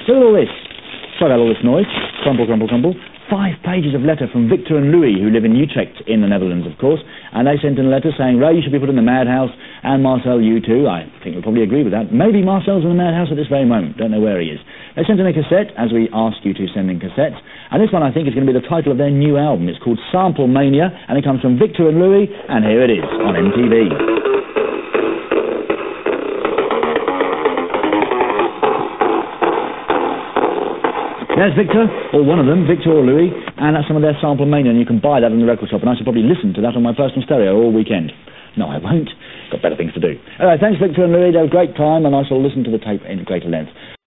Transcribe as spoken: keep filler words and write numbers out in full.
Look at all this. Sorry about all this noise. Crumple, crumple, crumple. Five pages of letter from Victor and Louis, who live in Utrecht in the Netherlands, of course, and they sent in a letter saying, Ray, you should be put in the madhouse, and Marcel, you too. I think you'll probably agree with that. Maybe Marcel's in the madhouse at this very moment. Don't know where he is. They sent in a cassette, as we asked you to send in cassettes, and this one I think is going to be the title of their new album. It's called Sample Mania, and it comes from Victor and Louis, and here it is on M T V. There's Victor, or one of them, Victor or Louis, and that's some of their Sample Mania, and you can buy that in the record shop, and I should probably listen to that on my personal stereo all weekend. No, I won't. Got better things to do. Anyway, thanks Victor and Louis, they had a great time, and I shall listen to the tape in greater length.